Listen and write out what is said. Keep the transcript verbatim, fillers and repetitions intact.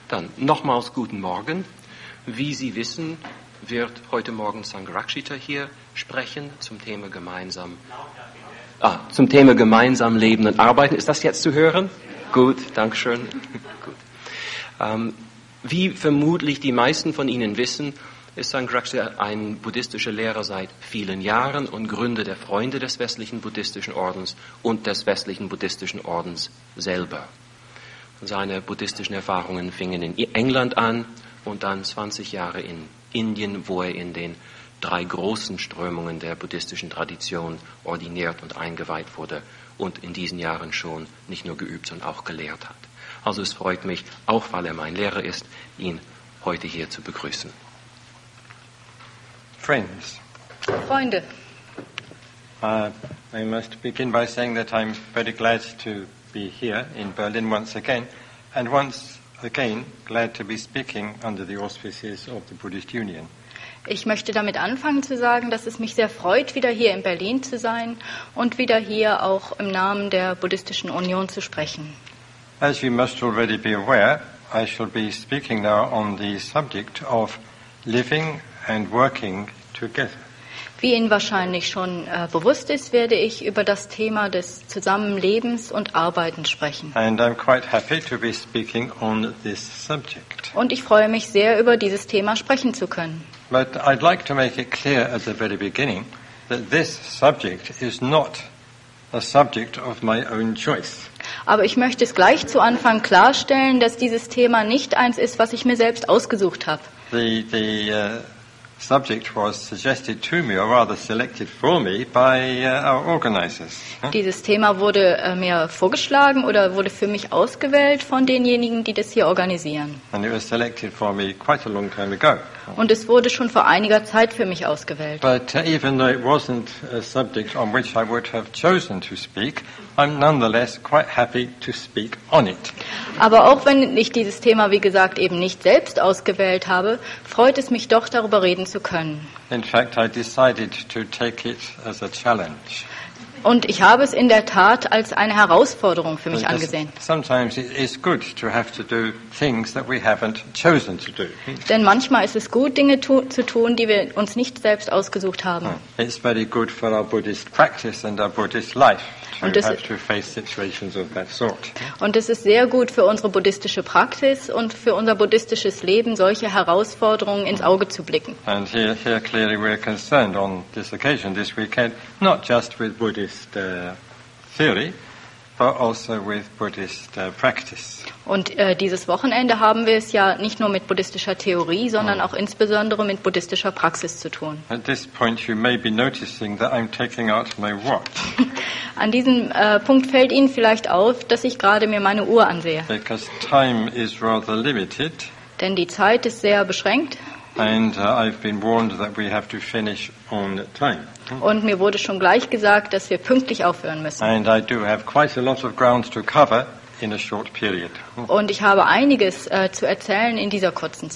Dann nochmals guten Morgen. Wie Sie wissen, wird heute Morgen Sangharakshita hier sprechen zum Thema gemeinsam, ah, zum Thema gemeinsam leben und arbeiten. Ist das jetzt zu hören? Gut, Dankeschön. Gut. Ähm, wie vermutlich die meisten von Ihnen wissen, ist Sangharakshita ein buddhistischer Lehrer seit vielen Jahren und Gründer der Freunde des westlichen buddhistischen Ordens und des westlichen buddhistischen Ordens selber. Seine buddhistischen Erfahrungen fingen in England an und dann zwanzig Jahre in Indien, wo er in den drei großen Strömungen der buddhistischen Tradition ordiniert und eingeweiht wurde und in diesen Jahren schon nicht nur geübt, sondern auch gelehrt hat. Also es freut mich, auch weil er mein Lehrer ist, ihn heute hier zu begrüßen. Friends. Freunde. Uh, I must begin by saying that I'm very glad to be here in Berlin once again, and once again glad to be speaking under the auspices of the Buddhist Union. Ich möchte damit anfangen zu sagen, dass es mich sehr freut, wieder hier in Berlin zu sein und wieder hier auch im Namen der Buddhistischen Union zu sprechen. As you must already be aware, I shall be speaking now on the subject of living and working together. Wie Ihnen wahrscheinlich schon äh, bewusst ist, werde ich über das Thema des Zusammenlebens und Arbeitens sprechen. And I'm quite happy to be speaking on this subject. Und ich freue mich sehr, über dieses Thema sprechen zu können. But I'd like to make it clear at the very beginning that this subject is not a subject of my own choice. Aber ich möchte es gleich zu Anfang klarstellen, dass dieses Thema nicht eins ist, was ich mir selbst ausgesucht habe. The, the uh, subject was suggested to me, or rather selected for me, by uh, our organizers. Dieses Thema wurde äh, mir vorgeschlagen oder wurde für mich ausgewählt von denjenigen, die das hier organisieren. And it was selected for me quite a long time ago. Und es wurde schon vor einiger Zeit für mich ausgewählt. But uh, even though it wasn't a subject on which I would have chosen to speak, I'm nonetheless quite happy to speak on it. Aber auch wenn ich dieses Thema, wie gesagt, eben nicht selbst ausgewählt habe, freut es mich doch, darüber reden zu können. In fact, I decided to take it as a challenge. Und ich habe es in der Tat als eine Herausforderung für mich Because angesehen. sometimes it is good to have to do things that we haven't chosen to do. Denn manchmal ist es gut, Dinge tu- zu tun, die wir uns nicht selbst ausgesucht haben. It's very good for our Buddhist practice and our Buddhist life to Und das- have to face situations of that sort. Und es ist sehr gut für unsere buddhistische Praxis und für unser buddhistisches Leben, solche Herausforderungen ins Auge zu blicken. And here, here clearly we're concerned on this occasion, this weekend, not just with Buddhist uh, theory, but also with Buddhist uh, practice. Und äh, dieses Wochenende haben wir es ja nicht nur mit buddhistischer Theorie, sondern auch insbesondere mit buddhistischer Praxis zu tun. At this point you may be noticing that I'm taking out my watch, An diesem äh, Punkt fällt Ihnen vielleicht auf, dass ich gerade mir meine Uhr ansehe. because time is rather limited, Denn die Zeit ist sehr beschränkt and uh, I've been warned that we have to finish on time. und mir wurde schon gleich gesagt, dass wir pünktlich aufhören müssen. And I do have quite a lot of ground to cover in a short period. Und ich habe einiges äh, zu erzählen in dieser kurzen